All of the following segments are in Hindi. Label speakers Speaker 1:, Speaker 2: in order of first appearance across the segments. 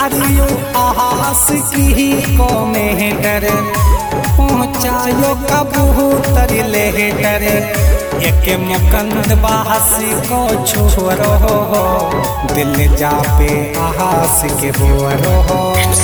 Speaker 1: अरियो आहास की को में डर पहुँचायो कबूतर लेटर एक मुकंद बाहसी को छोरो हो दिल जा पे आहास के बोरो हो।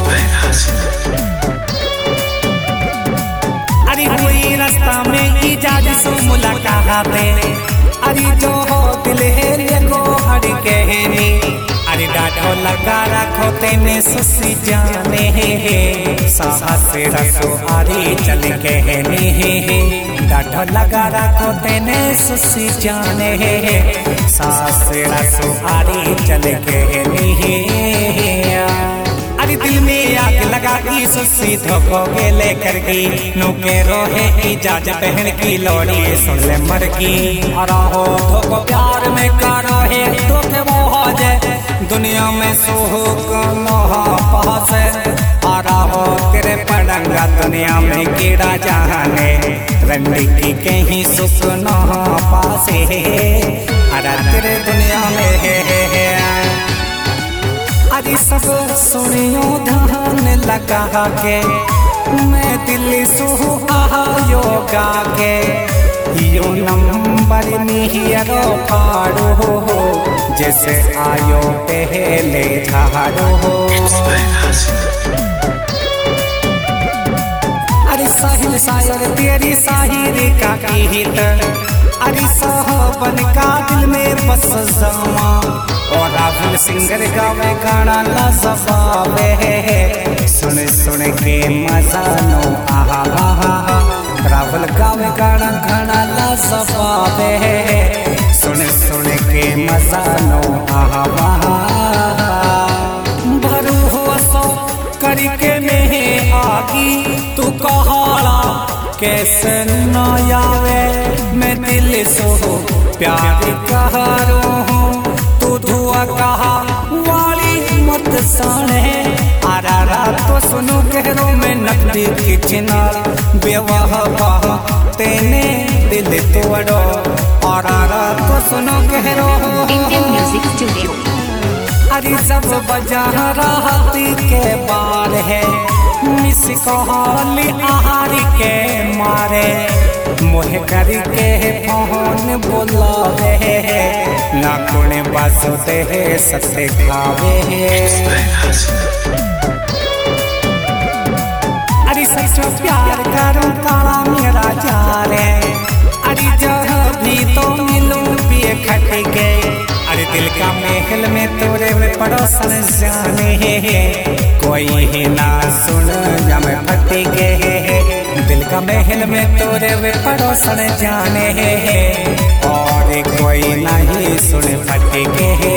Speaker 1: अरे हुई रास्ता में इजाज सो मुलाकात अरे जो हो दिल है लेको हर कहनी अरे डाढ़ो लगा रखो तेने सुसी जाने साहस रसो अरे चल कहने डाढ़ो लगा रखो तेने सुसी जाने साहस रसो अरे चल कहने अरे दिल में आग लगा की सुसी धोखो के लेकर गई नौके रोहे इजाज बहन की लोड़ी सुन ले मर की और हो धोखो प्यार में करो है धोखे वो हो जाए दुनिया में सुख पास आरा हो तेरे पड़ंगा दुनिया में कीड़ा जाने रंडी की कहीं सुख न पासे अरे तेरे दुनिया में है अरे सब सुनियो ध्यान लगा के मैं दिल सुहा योगा के यो नंबर निहिरो फाड़ो हो जैसे आयो पहले झाड़ो हो। अरे साहिल शायर तेरी शायरी का गीत अरे साहबन का दिल में बस जमा और राहुल सिंगर गावे गाना लाजवाब है सुन सुन के मजा नो आहा राहुल गावे गाना गाना लाजवाब है सुन सुन के मजा नो आहा भरू हो सो करके में आगी तू कहाला कैसे न आवे मैं दिल सो प्यार कहारो हूँ तू धुआ कहा वाली मत साने आरा तो सुनो गहरों में नकली की चिनार बेवाह तेने दिल तोड़ो आरा तो सुनो गहरों
Speaker 2: इंडियन म्यूजिक स्टूडियो।
Speaker 1: अरे सब बजा राहती के बार है मिस कोहली आहारी के मारे मोह करके फोन बोलावे ना कोने बासुते सत्य खावे अरे सच्चो प्यार करूं काला मेरा जारे अरे जहाँ भी तो मिलूं पिए खट के अरे दिल का महल में तोरे में पड़ोसन जाने कोई ही ना सुन जब फट के दिल का महल में तोरे में पड़ोसन जाने और कोई नहीं सुन फट के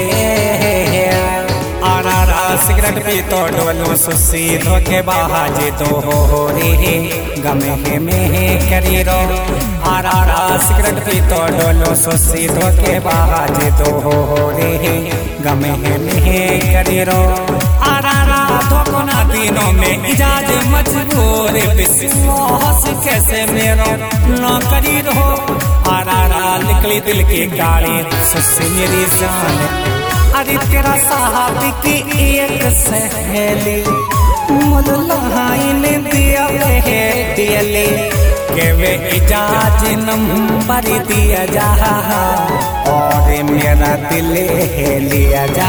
Speaker 1: आरा सिगरेट पी तो डोलू सुसी धोखे बाजे तो हो रे गमे में करी रो आरा सिगरेट पी तो डोलू सुसी धोखे बाजे तो हो रे गमे में करी रो आरा धोखो ना तीनों में इजाज मजबूर विश्वास कैसे मेरो ना करी रो आरा निकली दिल की गाड़ी सुसी मेरी जान अरे तेरा साहब की एक सहेली मुल्लाइन दिया है दियले के वे इजाज नंबर दिया जा और मेरा दिल है लिया जा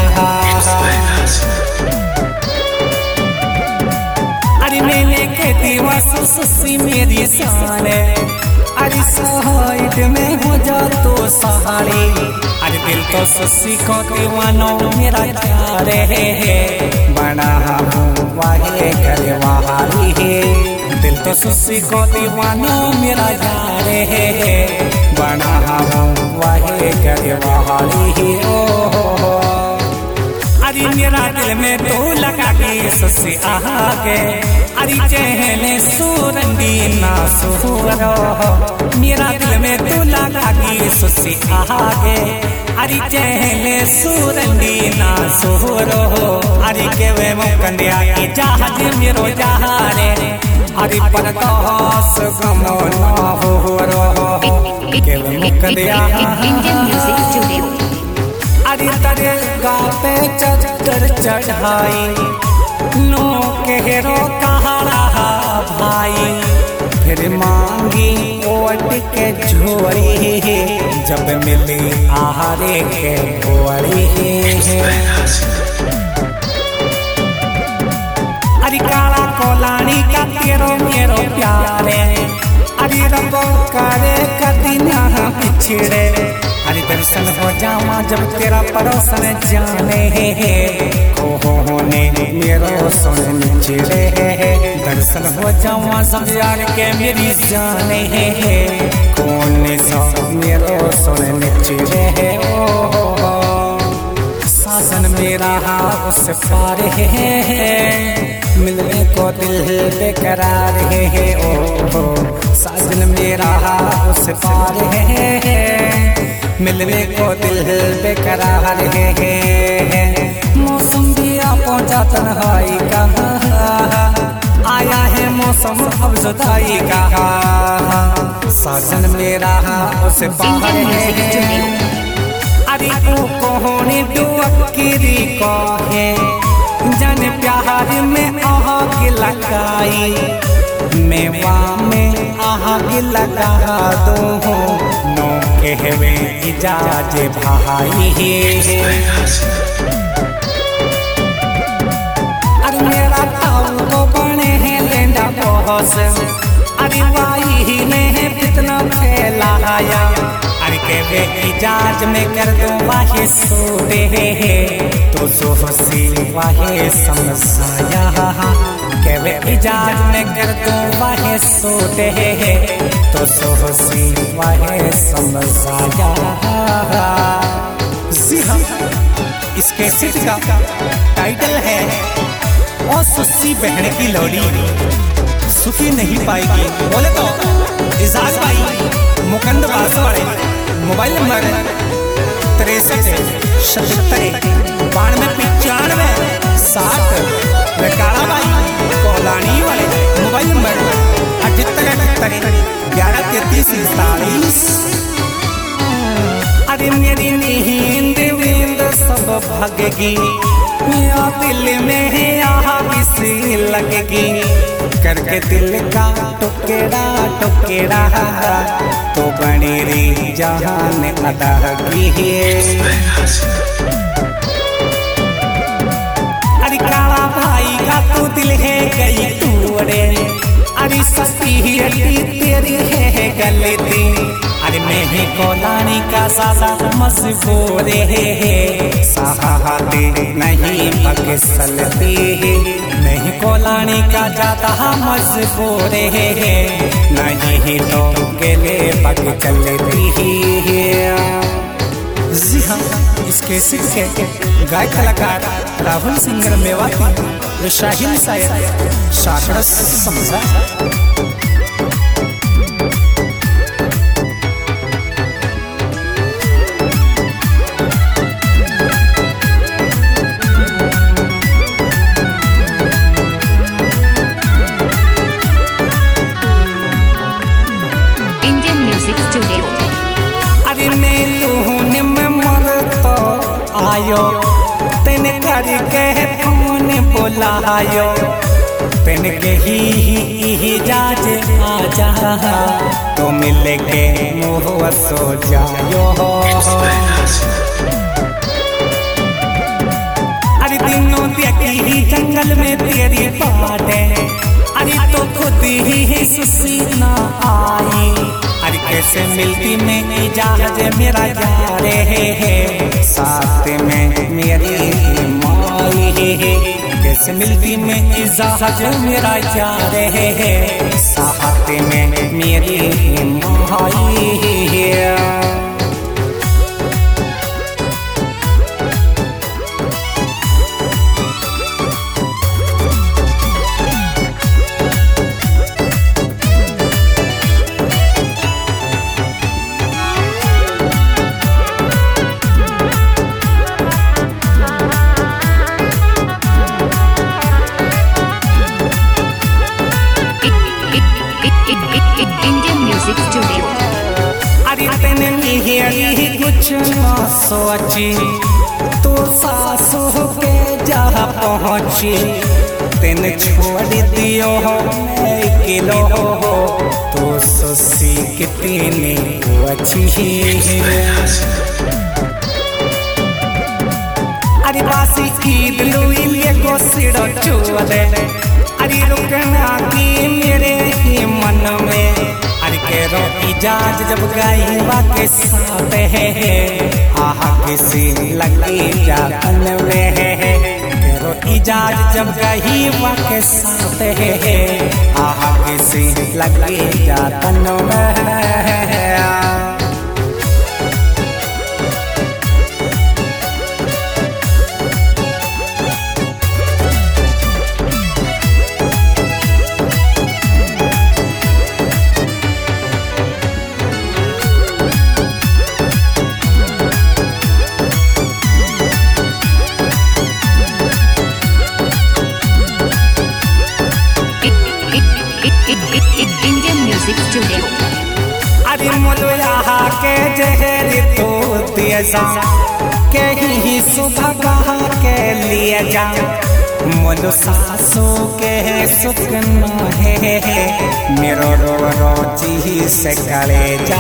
Speaker 1: अरे मैंने कहती वह सुसी मेरी शान अरे साइड में हो जा तो सहारे अरे दिल को सुसी को दीवानो मेरा प्यार है बड़ा वाहे करे वहारी है दिल तो सुसी को दीवानो मेरा प्यार है बड़ा वाहे करे वहारी है अरे मेरा दिल में तो लगा के सुसी आगे अरे चहले सूरंदी ना सुहरो मेरा दिल में तू लगा की सुसी आगे अरे चहले सूरंदी ना सुहरो अरे के वे मुकंदिया की जहाज मेरो जहारे अरे पर तो गमो ना हो रो के वे मुकंदिया
Speaker 2: इंडियन म्यूजिक स्टूडियो।
Speaker 1: अरे तेरे गा पे चक्कर चढ़ाई नो केहरो कहा रहा भाई, फिर मांगी ओट के झोरी, जब मिली आहारे के भोरी। अरे काला कोलानी का तेरो मेरो प्यारे, अरे रबो करे कदी ना पिछड़े। अरे दर्शन हो जावा जब तेरा पड़ोसन जाने, होने मेरो सुन चिड़े। दर्शन हो जावा सब यार के मेरी जाने, कौन सा मेरो सुन चिड़े। सासन मेरा उस पार है, मिलने को दिल बेकरार है। ओ साजन मेरा उस पार है, मिलने को दिल बेकरार है। मौसम भी पहुंचा तन्हाई का, आया है मौसम अब जुदाई का। साजन मेरा उस पार है, अरे ओ कोने डुअक्री को है, जन प्यार में आग लगाई, मेवा में आग लगा दो, नो कहवे इजाज भाई। अरे मेरा ताऊ को बने हैं लेंडा बॉस, अरे वाही ने कितना फैलाया। अरे कहवे इजाज में कर दो वाहे सोते, तो सोहसी वाहे समझाया। कहवे इजाज में कर दो वाहे सोते, तो सोहसी वाहे समझाया। जी हाँ, इस कैसेट का टाइटल है ओ सुस्सी बहन की लोड़ी, सुखी नहीं पाएगी। बोले तो इजाज भाई मुकंद बासवाड़े, मोबाइल नंबर 63 काला भाई कोलानी वाले, मोबाइल नंबर 78 अरे मेरी नींद वींद सब भगेगी, मेरा दिल में आग सी लगेगी, करके दिल का टुकड़ा टुकड़ा, तो बनी री जहान अदा की। अरे काला भाई का तो दिल है गई टूरे, अरे सस्ती तेरी है गलती। अरे मैं ही कोलानी का सासा मजबूर है, सहाते नहीं पग सलती। मैं ही कोलानी का जाता मजबूर है, नहीं तो गले पग चलती है। जी हाँ, इस कैसेट के गायक कलाकार राहुल सिंगर मेवाती, शाहिन शायर शाकरा समझा। आयो तेने करके फोन बुलायो, तेने के ही जाज आ जा, तो मिल के मुँह सो जायो। अरे दिनों देखी जंगल में तेरी बाटे, अरे तो खुद ही सुसी ना आई। अरे कैसे मिलती में इजाज मेरा जा रहे है, साथ में मेरी माई। कैसे मिलती में इजाज मेरा जा रहे है, साथ में मेरी माई। कुछ ना सोची तो सासों के जा पहुँची, तेन छोड़ दियो हो किलो हो तो सुसी कितनी अच्छी अरे बासी ईद लुइले को सिड़ो चुले अरे रुकना की मेरे ही मन में अरे केरो इजाज जब गायबा के साथ है आहा किसी लगी जातन में केरो इजाज जब गायबा के साथ है आहा किसी लगी जातन में
Speaker 2: Indian Music Studio.
Speaker 1: अरे मोलो यहाँ के जहरी तो दिया के ही सुबह कहा के लिए जा मोलो सासों के सुकना है मेरो रो रोची से करे जा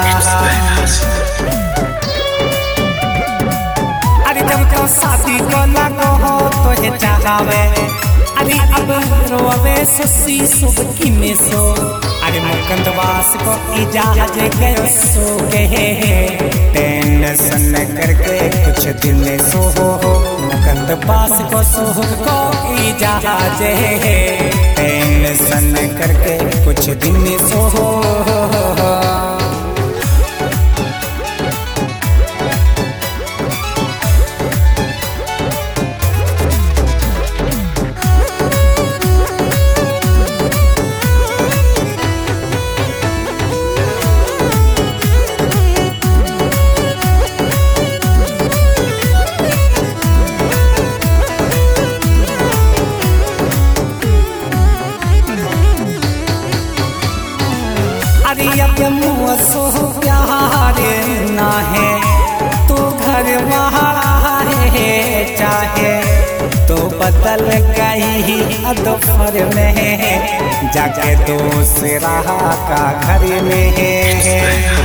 Speaker 1: अरे जब तो शादी को लगो हो तो ये चाहवे अरे अब रोवे सुसी सुब की में सो अरे मुकंदवास को इजाज गयो सो के टेंशन करके कुछ दिन सो मुकंदवास को सुब को इजाज टेंशन करके कुछ दिन सो अब मुझसो प्यार ना है तो घर बाहर है चाहे तो बदल गई अदफर में जाके दूसरा का घर में है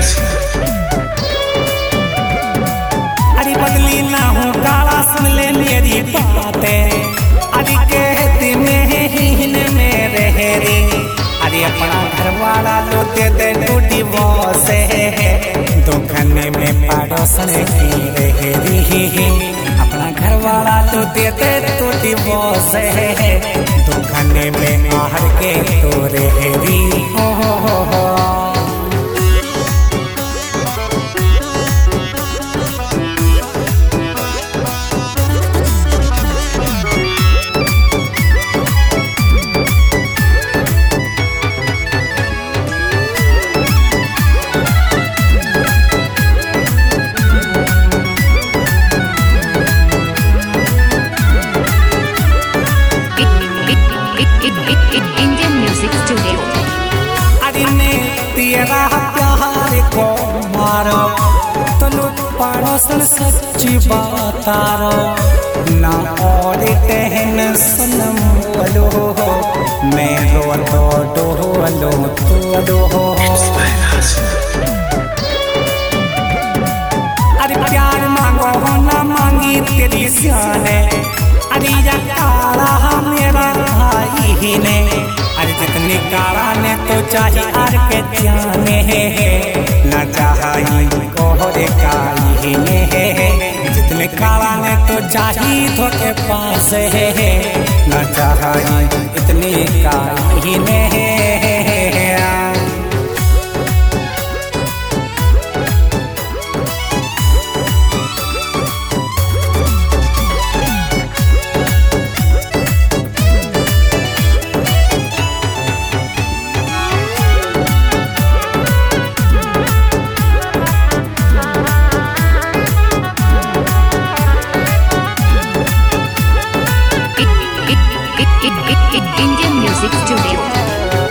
Speaker 1: अरे बदली ना हो गाला सुन ले मेरी बातें अरे कहती में मेरे रे अरे अपना घर वाला लो दे दे टूटी बॉस है दुखने में पड़ोसन की रही अपना घर वाला लो दे दे टूटी बॉस है दुखने में आहर के तो रही हो
Speaker 2: Indian Music Studio.
Speaker 1: अरे ने तेरा प्यार को मारो तनु पड़ोसन सच्ची बतारो ना और टहन सनम बोलो मैं रो तो डोलो तो डो अरे प्यार मांगो ना मांगी तेरी सियाने अरे काला मेरा भाई ने अरे जितनी काला ने तो चाहिए आर के जाने न चाहिए कोहरे काली ने जितने काला ने तो चाहिए तो के पास है न चाहिए इतनी काली ने